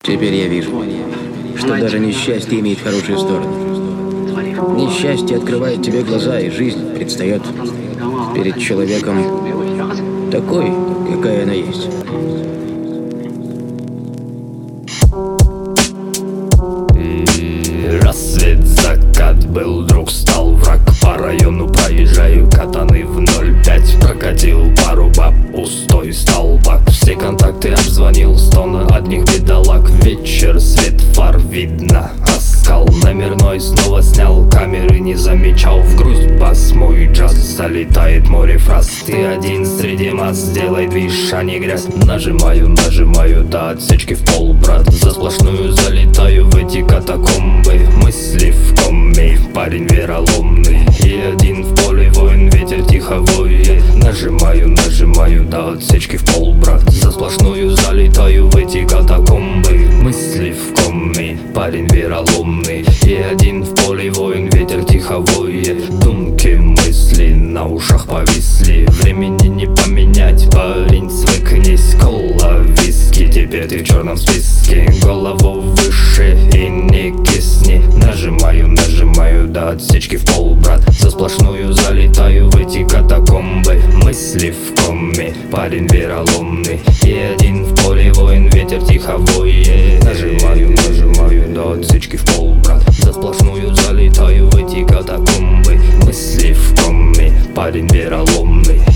Теперь я вижу, что даже несчастье имеет хорошую сторону. Несчастье открывает тебе глаза, и жизнь предстает перед человеком такой, какая она есть. И рассвет, закат, был друг, стал враг. По району проезжаю, катаны в 0,5. Прокатил пару баб, пустой стал бак. Все контакты обзвонил, стон одних бедолаг. Вечер, свет фар, видно оскал. Номерной снова снял, камеры не замечал. В грусть бас, мой джаз, залетает море фраз. Ты один среди масс, сделай движ, а не грязь. Нажимаю до отсечки в пол, брат. За сплошную залетаю в эти катакомбы. Мысли в коме, парень вероломный. И один в поле воин, ветер тихо воет. Нажимаю до отсечки в пол, брат. За сплошную залетаю в эти катакомбы. Мысли в коме, парень вероломный. И один в поле воин, ветер тихо воет. Думки, мысли на ушах повисли. Времени не поменять, парень, свыкнись. Кола, виски, теперь ты в черном списке. Голову выше и не кисни. Нажимаю до отсечки в пол, брат. За сплошную залетаю в эти катакомбы. Мысли в коме, парень вероломный. И один в поле воин, ветер тихо воет. Нажимаю до отсечки в пол, брат. За сплошную залетаю в эти катакомбы. Мысли в коме, парень вероломный.